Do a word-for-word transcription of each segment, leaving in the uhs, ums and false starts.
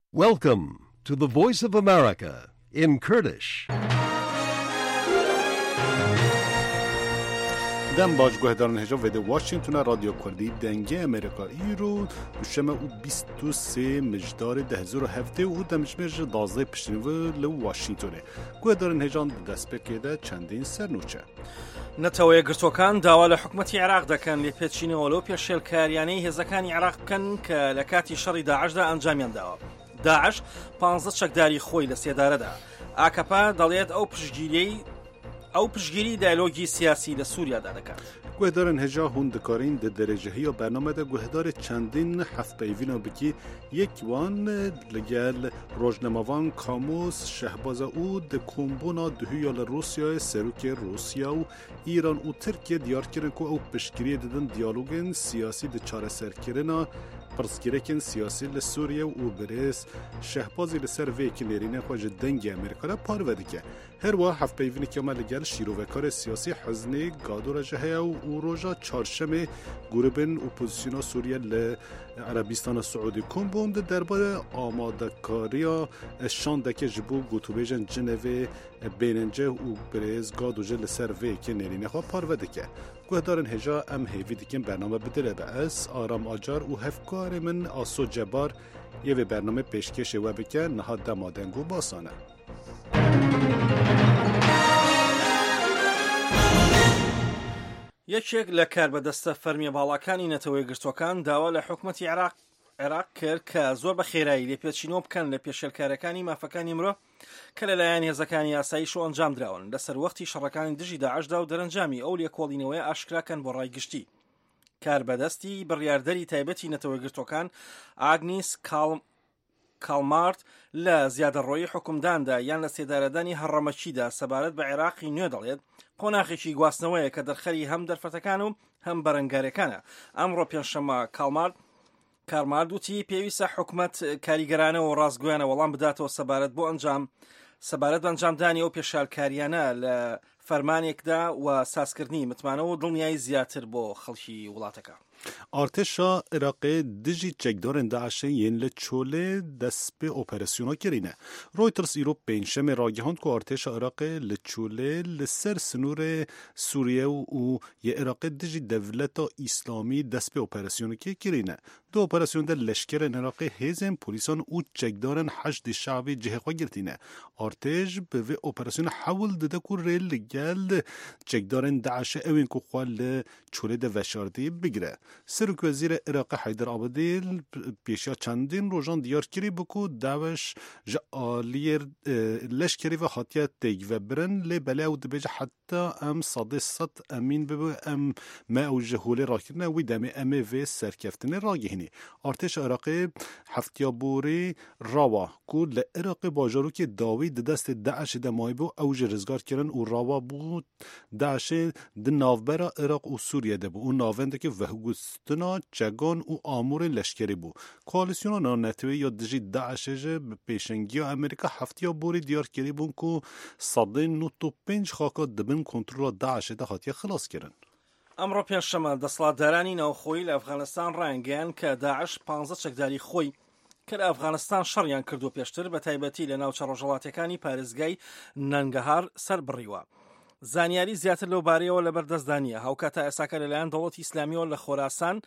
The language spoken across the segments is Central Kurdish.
Welcome to the Voice of America in Kurdish. دم باج گهدارن هجا ویده واشنگتون رادیو کردی دنگه امریکایی رو دوشمه او بیست و سه مجدار ده هزار و هفته و دمجمج دازده پشتنوه لو واشنگتونه گهدارن هجان دست بکیده چندین سر نوچه نەتەوەیە گرتوەکان داوا لە حکومەتی عێراق دەکەن لێ پێچینەوە لەو پێشێلکاریانەی هێزەکانی عێراق بکەن کە لە کاتی شەڕی داعشدا ئەنجامیان داوە. داعش پانزە چەکداری خۆی لە سێدارەدا. ئاکەپا دەڵێت ئەو پشتگیری ئەو پشتگیری دایلۆگی سیاسی لە سووریادا دەکات. گهدارن هجا هوندکارین ده درجه ها برنامه ده گهدار چندین هفت پیوینا بکی یک وان لگل روزنامه‌وان کاموس شهباز او ده کمبونا دهیال روسیا سروک روسیا و ایران و ترکیه دیار کردن که او پشتگیری دادن دیالوگن سیاسی ده چاره سر کردن پرسگیرکن سیاسی لسوریه و برس شهبازی لسر ویکی نرینه خواج دنگی امریکا را پار وده که هر وا هفت پیوینی که ما لگل شیروکار سیاسی حزنی گادور جهه و روژا چارشم گروبن اپوزیسیون سوریه ل عربستان سعودی کمبوند درباره آماده کاریا شاندک جبو گوتوبیجن جنوی بیننجه و برز گادوجه لسر ویکی نرینه خواه پار وده که گهدارن هجا ام هیوی دیکن برنامه بدله به اس آرام آجار و هفکار من آسو جبار یه و برنامه پیشکش و بکن نهاد دمادنگو باسانه یەکێک لە کاربەدەستە فەرمیە باڵاکانی نەتەوەی گرتوەکان داوا لە حکومەتی عێراق عێراق کرد کە زۆر بە خێرایی لێپێچینەوە بکەن لە پێشێلکارەکانی مافەکانی مرۆ کە لەلایەن هێزەکانی یاساییش و ئەنجام دراون لەسەر وەختی شەڕەکانی دژی داعشدا و دەرەنجامی ئەو لێکۆڵینەوەی ئاشکراکەن بۆ ڕایگشتی. کاربەدەستی بڕیاردەری تایبەتی نەتەوەی گرتوەکان ئاگنیس کاڵم کاڵمارت لە زیادەڕۆیی حکومداندا یان لە سێدارەدانی هەڕەمەکیدا سەبارەت بە عێراقی نوێ دەڵێت قۆناغێکی گواستنەوەیە کە دەرخەری هەم دەرفەتەکان و هەم بەرەنگارەکانە. ئەمڕۆ پێنجشەممە کاڵمارت کارمارد وتی پێویستە حکومەت کاریگەرانە و ڕاستگویانە وەڵام بداتەوە سەبارەت بۆ ئەنجام سەبارەت بە ئەنجامدانی ئەو پێشالکاریانە لە فەرمانێکدا و سازکردنی متمانە و دڵنیایی زیاتر بۆ خەڵکی وڵاتەکە. ارتشا عراق دجی چکدارن داعش ین لچوله دست به اپراسیونا کرینه. رویترز ایرو پنجشنبه راگهاند که ارتش عراق لچوله لسر سنور سوریه و یه عراق دجی دولت اسلامی دست به اپراسیونا کرینه. دو اپراسیون در لشکر عراق هزم پلیسان او چکدارن حشد شعبی جهه خوا گرتینه. ارتش به اپراسیون حول داده که ریل گل چکدارن داعش اوین که خوال چوله ده وشاردی بگیره. سروک وزیر عراق حیدر آبادی پیشا چندین روزان دیار کری بکو داوش جالیر لشکری و خاطیت تیگ و برن لی بله او دبیج حتی ام صادی صد امین ببو ام ما او جهولی راکرنه وی دمی امی و سرکفتنه راگهنی. ارتش عراقی هفتیابوری راوا کو لعراق باجارو که داوی دست داعش دمای بو او جرزگار کرن و راوا بود داعش د ناوبرا عراق و سوریه ده بو اون ناونده که وهگوستنا چگان و آمور لشکری بو. کوالیسیون نانتوی یا دجی داعش به پیشنگی امریکا هفتیابوری دیار کری بون که صده نوت و پنج خاکا دبن کنترل داعش ده خاطیه خلاص کرن. ئەمڕۆ پێنجشەممە دەسەڵاتدارانی ناوخۆیی لە ئەفغانستان ڕایانگەیان کە داعش پانزە چەکداری خۆی کە لە ئەفغانستان شەڕیان کردو پێشتر بە تایبەتی لە ناوچە ڕۆژهەڵاتیەکانی پارێزگای نەنگەهار سەر بڕیوە. زانیاری زیاتر لەو بارەیەوە لەبەردەستدانیە. هاوکاتە ئێساکە لەلایەن دەوڵەتی ئیسلامیەوە لە خۆراسان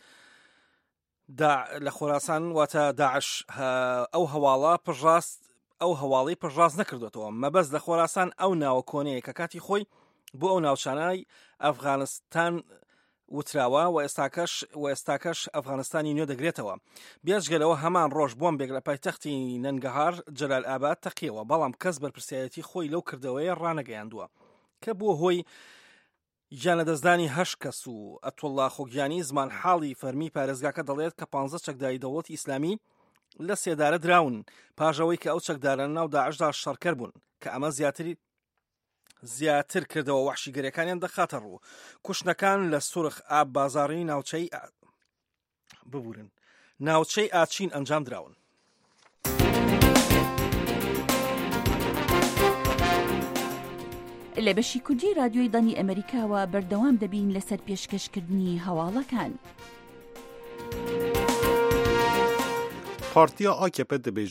لە خۆراسان واتە داعش ئەو هەواڵە پڕاست ئەو هەواڵی پڕاست نەکردوێتەوە. مەبەست لە خۆراسان ئەو ناوە کۆنەیە کە کاتی خۆی بۆ ئەو ناوچانای ئەفغانستان وتراوە و ئێستاکەش و ئێستاکەش ئەفغانستانی نوێ دەگرێتەوە. بێجگەلەوە هەمان ڕۆژ بۆمبێک لە پایتەختی نەنگەهار جەلال ئاباد تەقیەوە بەڵام کەس بەرپرسایەتی خۆی لەو کردەوەیە ڕانەگەیاندووە کە بووە هۆی گیانەدەستدانی هەشت کەس و ئەتوڵڵا خۆگیانی زمان حاڵی فەرمی پارێزگاکە دەڵێت کە پانزە چەکداری دەوڵەتی ئیسلامی لە سێدارە دراون پاژەوەی کە ئەو چەکدارە ناو داعشدا شەڕکەر بوون کە ئەمە زیاتری زیاتر کردەوە وەحشیگەریەکانیان دەخاتە ڕوو. کوشتنەکان لە سورخ ئاب بازاڕی ناوچەی ببورن ناوچەی ئاچین ئەنجام دراون. لە بەشی کوردی رادیۆی دانی ئەمریکاوە بەردەوام دەبین لەسەر پێشکەشکردنی هەواڵەکان. پارتیا آ کی پی